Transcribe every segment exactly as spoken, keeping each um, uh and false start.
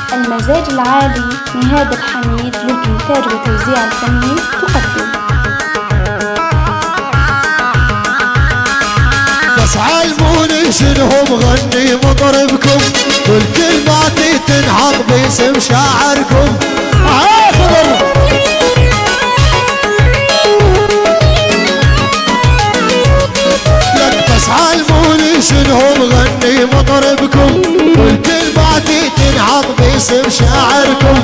المزاج العالي نهاد الحميد للإنتاج والتوزيع الفني تقدم. بس علموني شنو مغني مطربكم، كل كلماتي تنحط باسم شاعركم. عافر لك بس علموني شنو مغني مطربكم، كل كلماتي تنحط باسم شاعركم.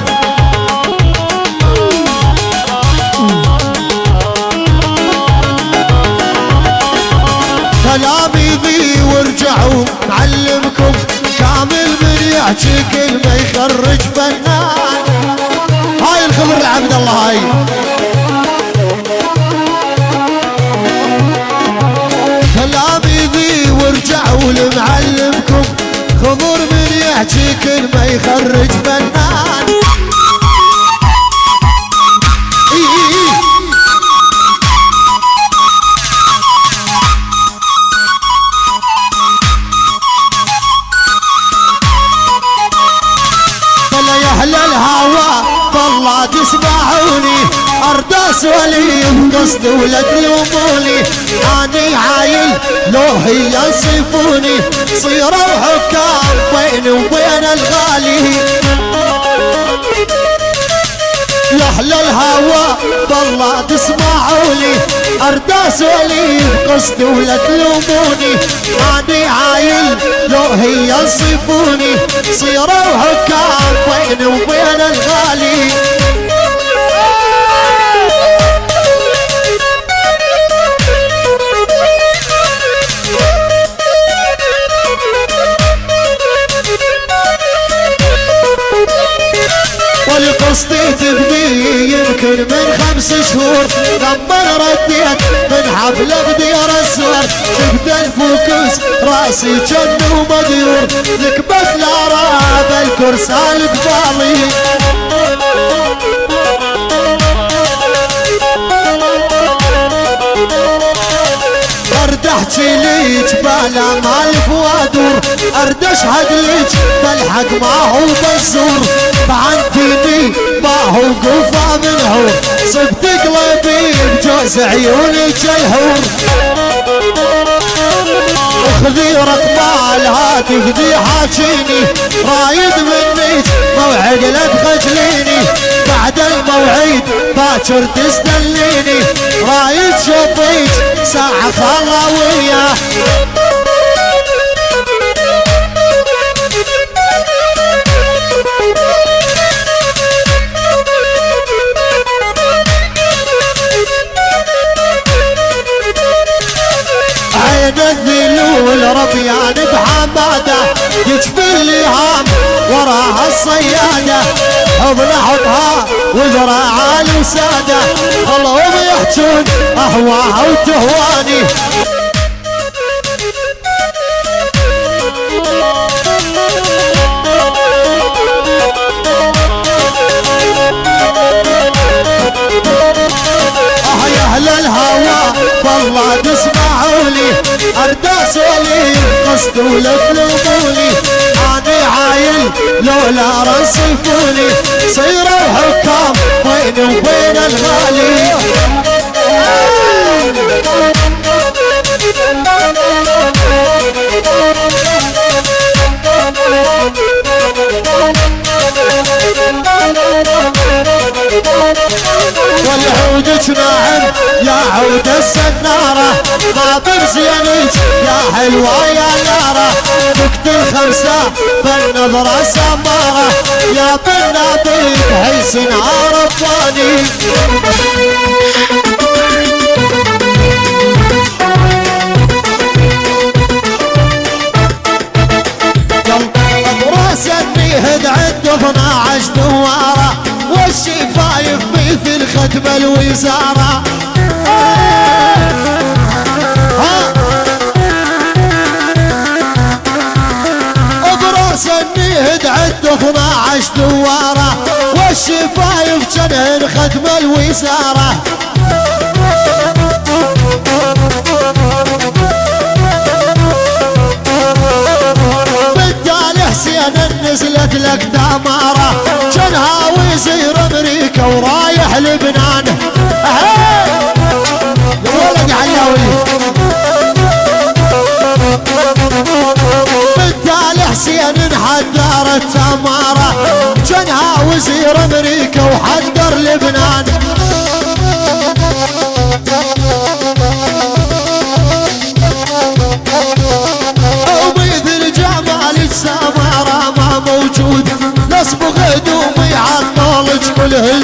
كلامي ذي ورجعوا معلمكم، كامل من يحكي كلمة يخرج فنان. هاي الخبر لعبد الله هاي. كلامي ذي ورجعوا لمعلمكم، خضر من يحكي كلمة يخرج فنان. تسمعوني ارداس ولي بقصد ولا تلوموني، اني عايل لو هي يصفوني، صيروا حكام بيني وبين الغالي. يحلى الهوى بالله تسمعوني ارداس ولي بقصد ولا تلوموني، اني عايل لو هي يصفوني، صيروا حكام بيني وبين الغالي. قصتي تبني يمكن من خمس شهور، لما رديت من حفلة بدير السور، تبدا الفوكس راسي جن ومديور، ذكبت العراب الكرسال قبالي. ارد احكي ليك بلا مالف وادور، ارد اشهد ليك بالحق ما هو بالزور، بعنديني ما هو قوفا منهور، صبت قلبي بجوز عيونك الهور. اخذي رقم الهاتف ذي حاجيني، رايد منك موعد لا تخجليني، بعد الموعد باكر تستنيني، رايد شوفيك ساعة خلا وياه. عين الذلول ربيان بحماده، يجفل لي هام وراها الصياده، حضن حطها وذراعها الوساده، اللهم يحجون اهواها وتهواني. اه يا اهل الهوى والله تسمعوني ارداس ولي قصد ولا تلوموني، اني عايل لولا رصفوني، صيروا حكام بيني وبين الغالي. والعودك ناعم يا عود السنارة، ما بمزينك يا حلوة يا نارة، فكت الخمسة بالنظرة سمارة، يا بالنبيك حسن عرفاني. براس النهد عنده اثنا عشر دوارة، والشفايف مثل ختم الوزارة. براس النهد عنده اثنا عشر دوارة، والشفايف جنهن ختم الوزارة. نزلت لك دمارة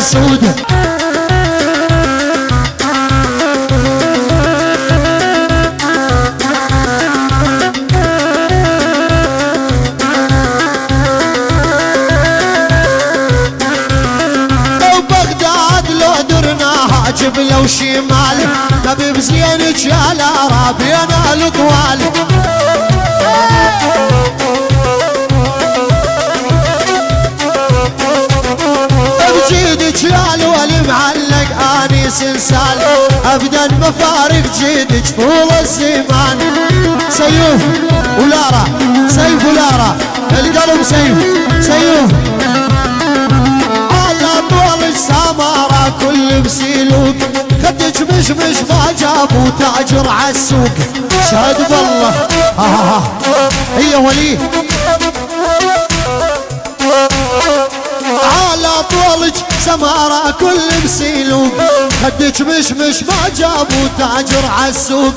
سودة. جبله وشمال نبي بزينك يا العربينا الطوال. بجيدك يا الولي معلق اني سلسال ابدا مفارق جيدك طول الزمان. سيوف ولارا سيف ولارا القلب سيف سيوف طول السمارة كل بسيلوك خدك مش مش ما جابوا تاجر عالسوق. شهد بالله ها ها ها هي ولي على طولك سمارة كل بسيلوك خدك مش مش ما جابوا تاجر عالسوق.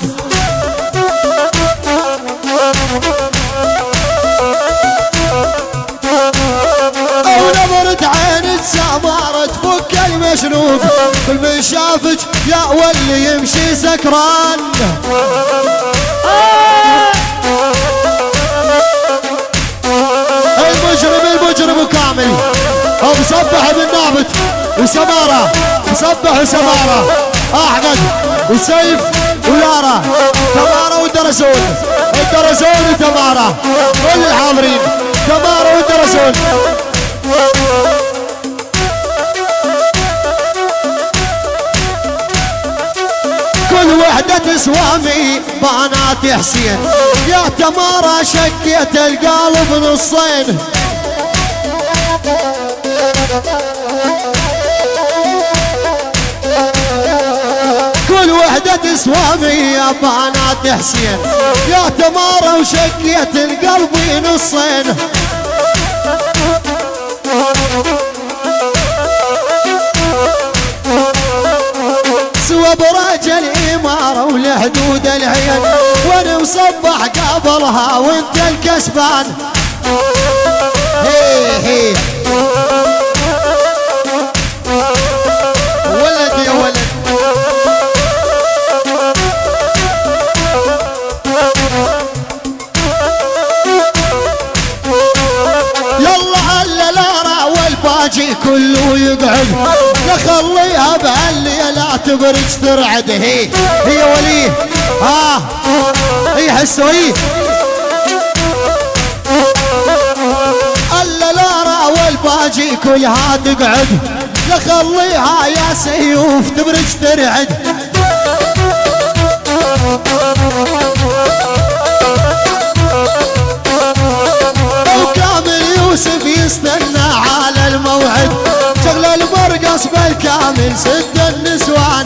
ونظرة عين السمارة تفك المشروب كل من شافك يا ولي يمشي سكران. المجرم المجرم كامل مصبح بالنابت وسمارة مصبح وسمارة احمد وسيف ولارا تمارة والدرسون الدرسون وتمارة كل الحاضرين تمارة والدرسون. كل وحدة تسوامي بنات حسين يا تمارة شكيت القلب نصين. كل وحدة تسوامي يا بنات حسين يا تمارة وشكيت القلب نصين. سوى براج الإمارة ولحدود العين وانا مصبح قبلها وانت الكسبان. هي هي ولد يا ولد يلا هلا لا والباجي كله يقعد نخليها بهالليلة تبرج ترعد. هي هي ولي ها هي حسوا هي الليلة والباجي كلها تقعد نخليها يا سيوف تبرج ترعد. وكامل يوسف يستنى على الموعد شغل المرقص بالكامل سد النسوان.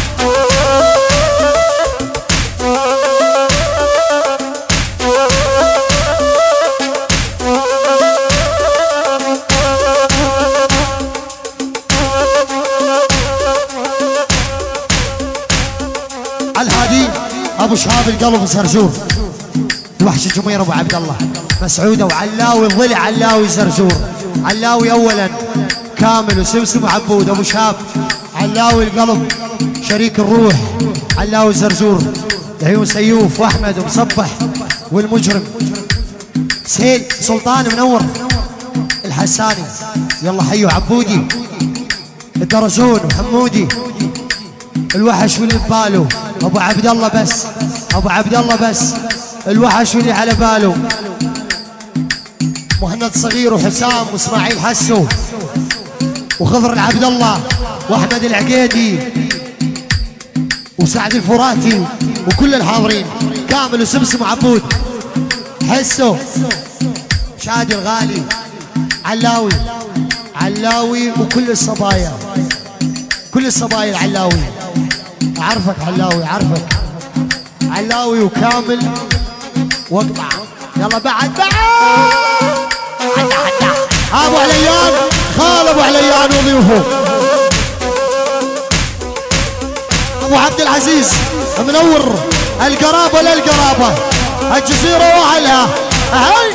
الهادي ابو شهاب القلب زرزور الوحش الجمير ابو عبد الله مسعوده وعلاوي الضلع علاوي زرزور. علاوي اولا كامل وسمسم وعبود ابو شهاب علاوي القلب شريك الروح علاوي زرزور عيون سيوف واحمد ومصبح والمجرم سهيل سلطان منور الحساني. يلا حيوا عبودي الدرزون وحمودي الوحش واللي بباله ابو عبد الله بس ابو عبد الله بس الوحش واللي على باله مهند صغير وحسام واسماعيل حسو وخضر العبد الله واحمد العقيدي وسعد الفراتي وكل الحاضرين كامل وسمسم وعبود حسو شادي الغالي علاوي علاوي وكل الصبايا كل الصبايا العلاوي اعرفك علاوي اعرفك علاوي وكامل واقطع. يلا بعد بعد حدا حدا ابو عليان خال ابو عليان وضيوفه ابو عبد العزيز منور القرابه للقرابه الجزيره واهلها. هاي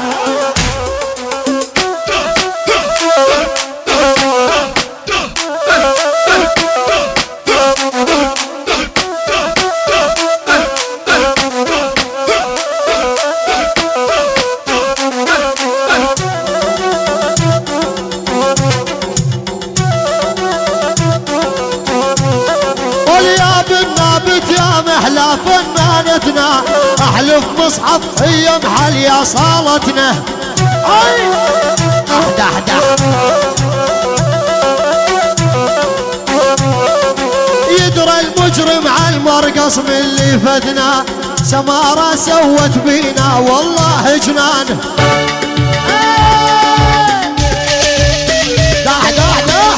ألف مصحف هي محلية صالتنا. أحدى أحدى يدرى المجرم على المرقص من اللي فدنا، سمارة سوت بينا والله جنان. داح داح داح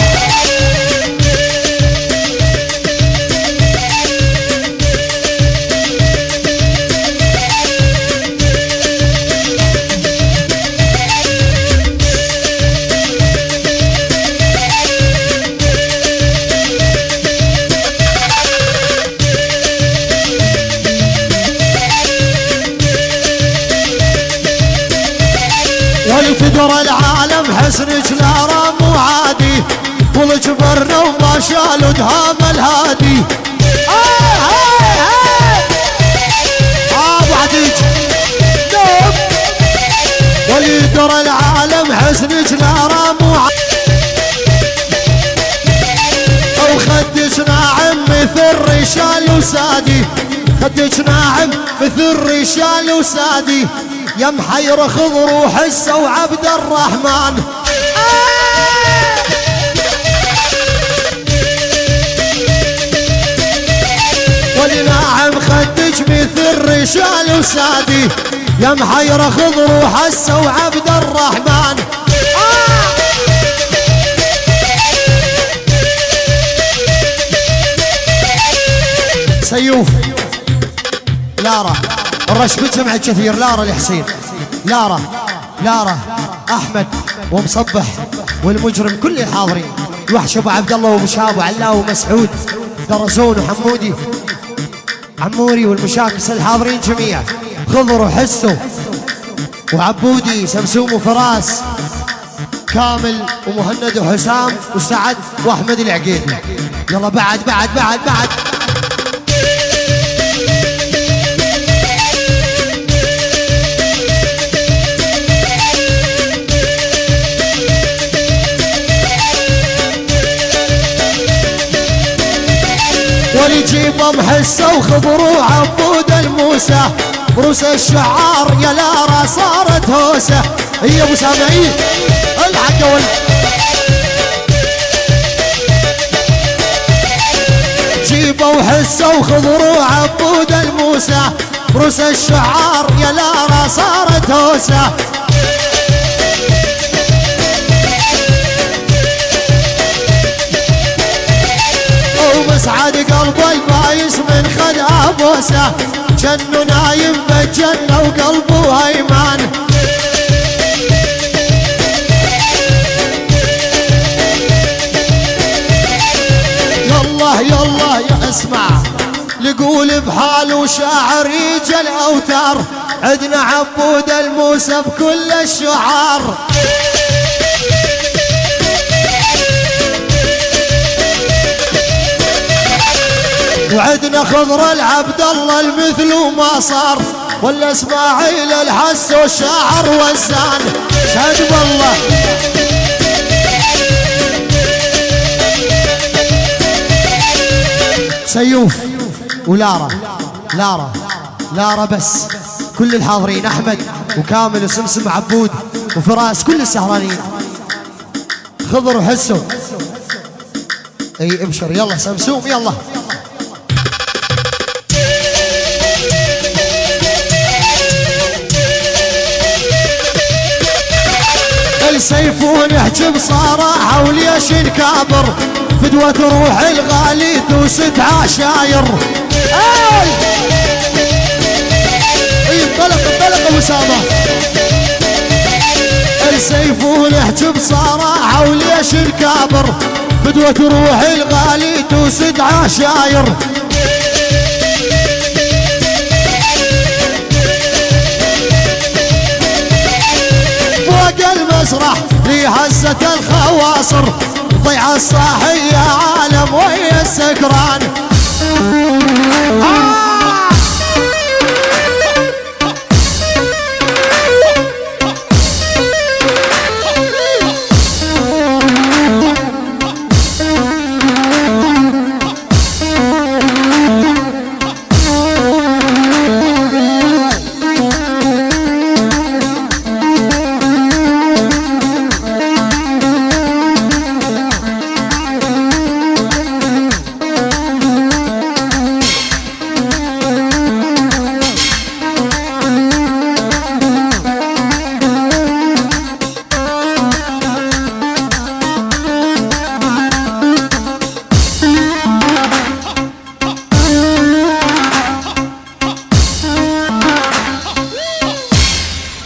ولتدرى العالم حسنك لا رام وعادي، والجبرنا وما شالوا دهام الهادي. آه آه آه ابو عديج دوب. ولتدرى العالم حسنك لا رام وعادي، وخدك ناعم مثل رشال وسادي، خدك ناعم مثل رشال وسادي، يا محير خضر وحسه وعبد الرحمن. آه ولناعم خدك مثل رشال وسادي، يا محير خضر وحسه وعبد الرحمن. آه سيوف لارا الرش بجمع كثير، لارا الحسين، لارا لارا احمد ومصبح والمجرم كل الحاضرين، الوحش ابو عبد الله وابو شاب وعلاء ومسعود درزون وحمودي عموري والمشاكس الحاضرين جميعا، خضر وحسو وعبودي سمسوم وفراس كامل ومهند وحسام وسعد واحمد العقيدي. يلا بعد بعد بعد بعد وليجيبهم حسه وخضر وعبود الموسى، بروس الشعار يا لارا صارت هوسه. هي ابو سامعين الحق وال جيبوا حسه وخضر وعبود الموسى، بروس الشعار يا لارا صارت هوسه. ومسعد قلب البايس من خدع بوسه، جنو نايم بالجنه وقلبه هيمان. يلا يلا يا اسمع لقول بحال وشاعر يجي الاوتار، عدنا عبود الموسى بكل الشعار. وعدنا خضر العبد الله المثل وما صار، ولا اسماعيل الحس والشاعر وزان. شهد بالله سيوف ولارا لارا لارا بس كل الحاضرين، احمد وكامل وسمسم عبود وفراس كل السهرانين، خضر وحسو. اي ابشر يلا سمسوم يلا. السيفون يحجب صراحة وليش نكابر، فدوة روح الغالي توسد عشاير. اي انطلق انطلق ابو سامة. السيفون يحجب صراحة وليش نكابر، فدوة روح الغالي توسد عشاير. فوق المسرح لي هزة الخواصر، ضيع الصاحية عالم ويا السكران. آه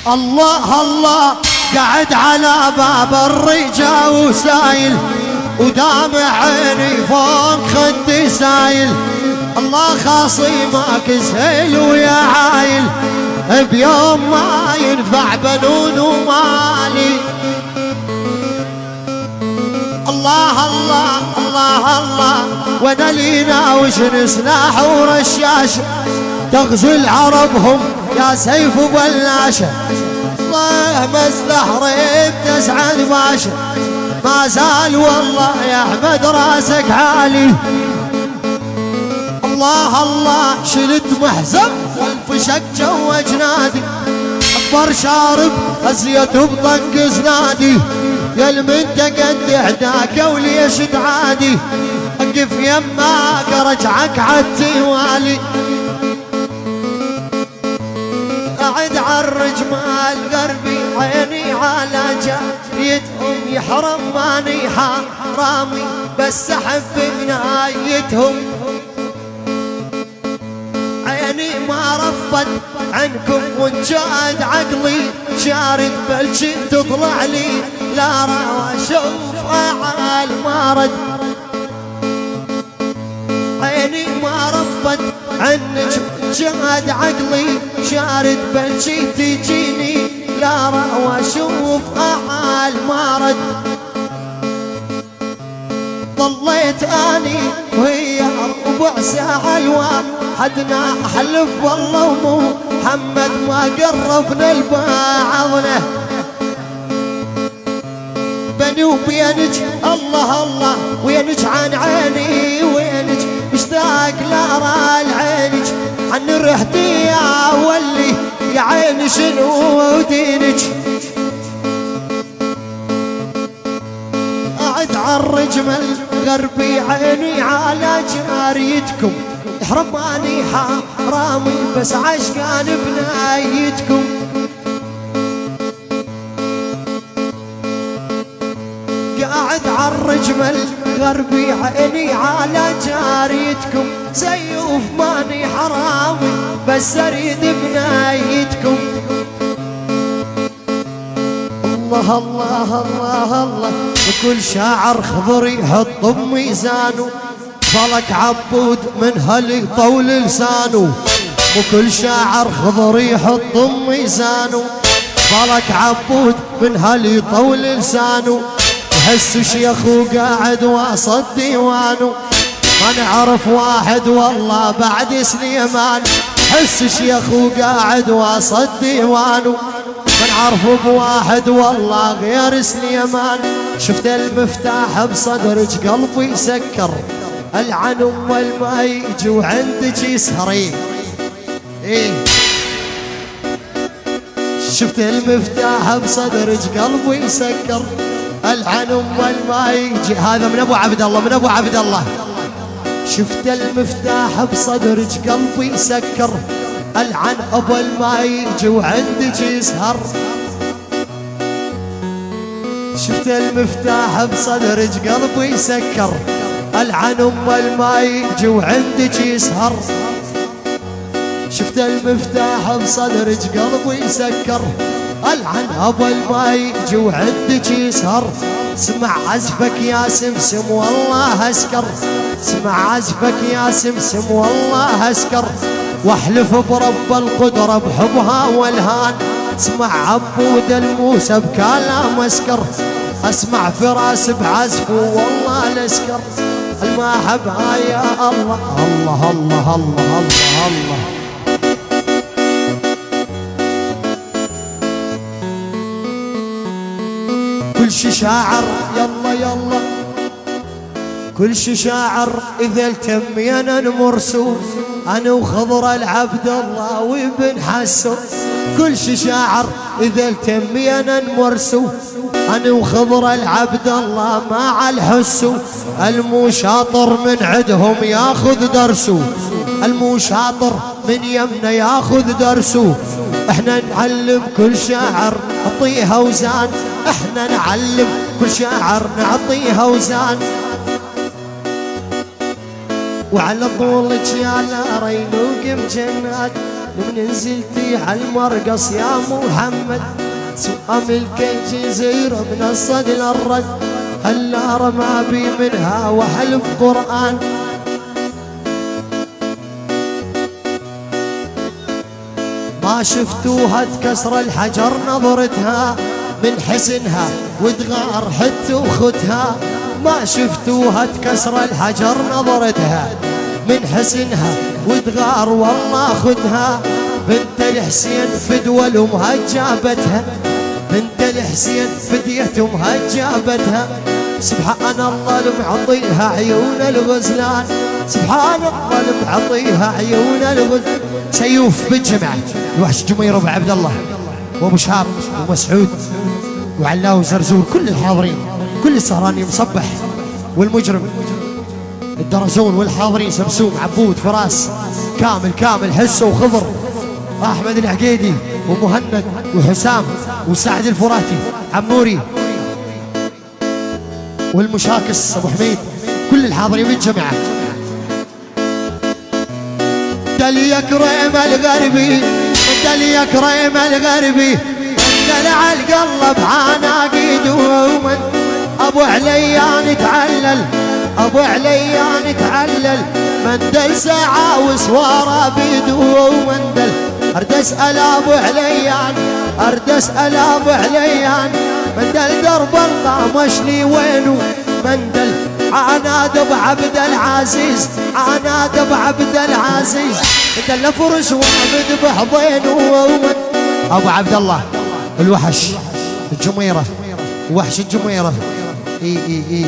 الله الله قاعد على باب الرجا وسايل ودامع عيني فوق خدي سايل. الله خاصمك سهل ويا عايل بيوم ما ينفع بنون ومالي. الله الله الله الله وانا لينا وشن سلاح ورشاش تغزو العرب هم يا سيف وبلاشة. الله مسلح ريب تسعد باشا ما زال والله يا احمد راسك عالي. الله الله شلت محزم والفشك جو جنادي اكبر شارب ازيت بطنق زنادي يا المنت قد عداك وليش تعادي اقف يماك رجعك عالتوالي. قاعد عالرجمال غربي عيني على جاريتهم يحرم ماني حرامي بس احب بنايتهم. عيني ما رفض عنكم وانجاد عقلي شارد بلشي تطلع لي لا را واشوف اعال ما رد. عيني ما رفض عنك جاد عقلي شارد بلشي تجيني لا را واشوف اعال ما رد. ضليت اني وهي ربع ساعة الواحدنا احلف والله مو محمد ما قربنا لبعضنا. بيني وبينك الله الله وينك عن عيني وينك مشتاق لارى العينك عن ريحتي يا ولي يا عيني شنو دينك. قاعد عالرجمل غربي عيني على جاريتكم حرماني حرامي بس عشقان بنايتكم. قاعد عالرجمل غربي عيني على جاريتكم سيوف ماني حرامي بس اريد بنايتكم. الله الله الله الله وكل شاعر خضر يحط بميزانه فلك عبود من هل طول لسانه. وكل شاعر خضر يحط بميزانه فلك عبود من هل طول لسانه. يحس شيخ وقاعد وسط ديوانه ما نعرف واحد والله بعد سليمان. حس شيخ وقاعد وسط ديوانه ما نعرف بواحد والله غير سليمان. شفت المفتاح بصدرك قلبي سكر العن اول ما يجي وعندك يسهرين. ايه شفت المفتاح بصدرك قلبي يسكر العن اول ما يجي. هذا من ابو عبد الله من ابو عبد الله. شفت المفتاح بصدرك قلبي يسكر العن اول ما يجي وعندك يسهر. شفت المفتاح بصدرك قلبي يسكر العن اول ما يجي وعندك يسهر. شفت المفتاح بصدرك قلبي يسكر العن اول ما يجي وعندك يسهر. سمع عزفك يا سمسم والله اسكر سمع عزفك يا سمسم والله اسكر واحلف برب القدرة بحبها والهان. اسمع عبود الموسى بكلام اسكر اسمع فراس بعزفه والله الاسكر. المحبها يا الله الله الله الله الله الله. كل شي شاعر يلا يلا كل شي شاعر اذا التمينا نمرسو انا وخضر العبد الله وابن حسو. كل شي شاعر اذا التمينا نمرسو انا وخضر العبد الله مع الحسو. المو شاطر من عدهم ياخذ درسو المو شاطر من يمنا ياخذ درسو. احنا نعلم كل شاعر نعطيها وزان احنا نعلم كل شاعر نعطيها وزان. وعلى طولك يا نارين وقم جنات من نزلتي عالمرقص يا محمد سؤام الكنج زير من الصد للرد هلا رمى بي منها وحلف قرآن ما شفتوها تكسر الحجر نظرتها من حسنها وتغار حتى وختها ما شفتوها تكسر الحجر نظرتها من حسنها وتغار والله خدها بنت الحسين فدوى لامها جابتها بنت الحسين فدية امها جابتها سبحان الله المعطيها عيون الغزلان سبحان الله المعطيها عيون الغزلان سيوف بالجمعة الوحش جميرة ابو عبد الله وابو شهاب ومسعود وعلاوي وزرزور كل الحاضرين كل السهرانين مصبح والمجرم الدرزون والحاضرين سمسوم عبود فراس كامل كامل حسه وخضر احمد العقيدي ومهند وحسام وسعد الفراتي عموري والمشاكس ابو حميد كل الحاضرين بالجمعة دلي كريم الغربي دلي كريم الغربي دلع القلب عناقيد ومن ابو عليان تعلل ابو عليان تعلل مندل ساعة وسوارة بيدو ومندل ارد اسال ابو عليان ارد اسال ابو عليان مندل درب الطامش لي وينو مندل عناد ابو عبد العزيز عناد ابو عبد العزيز دل فرس وعبد بحضينه ابو عبد الله الوحش الجميرة وحش الجميرة اي اي اي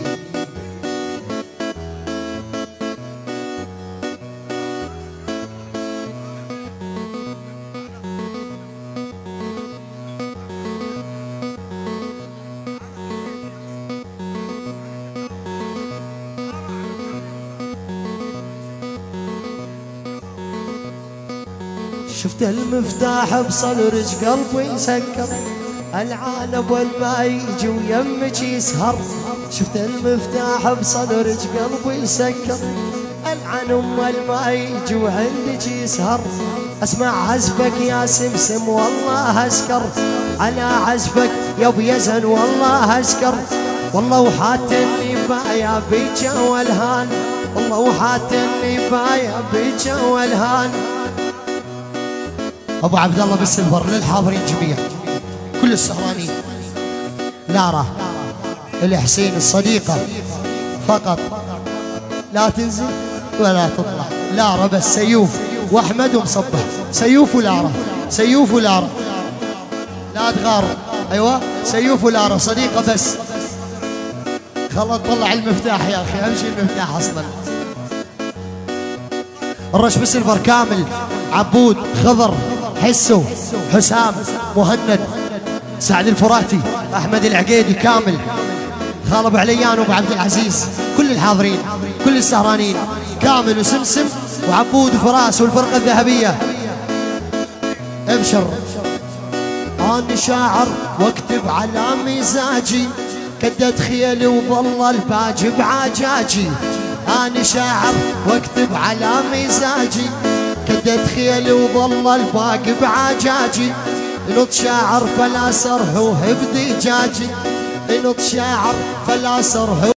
شفت المفتاح بصدرك قلبي سكر العالم والما يجي ويمك يسهر شفت المفتاح بصدرك قلبي سكر العالم والما يجي وعندك يسهر اسمع عزفك يا سمسم والله اسكر على عزفك يا ابو يزن والله اسكر والله وحاتني بايا بيك والهان والله وحاتني بايا بيك والهان ابو عبد الله بالسلفر للحاضرين جميعا كل السهرانين لارا الحسين الصديقة فقط لا تنزل ولا تطلع لارا بس سيوف واحمد ومصبح سيوف ولارا سيوف ولارا لا تغار ايوه سيوف ولارا صديقة بس خلاص طلع المفتاح يا اخي امشي المفتاح اصلا الرش بالسلفر كامل عبود خضر حسو حسام مهند سعد الفراتي احمد العقيدي كامل خالب عليان وابو عبد العزيز كل الحاضرين كل السهرانين كامل وسمسم وعبود وفراس والفرقه الذهبيه ابشر انا شاعر واكتب على مزاجي كدت خيلي وظل الباجي بعجاجي انا شاعر واكتب على مزاجي كدت خيلي وظل الباقي بعجاجي نط شاعر فلا سرحوه بدجاجي نط شاعر فلا سرحوه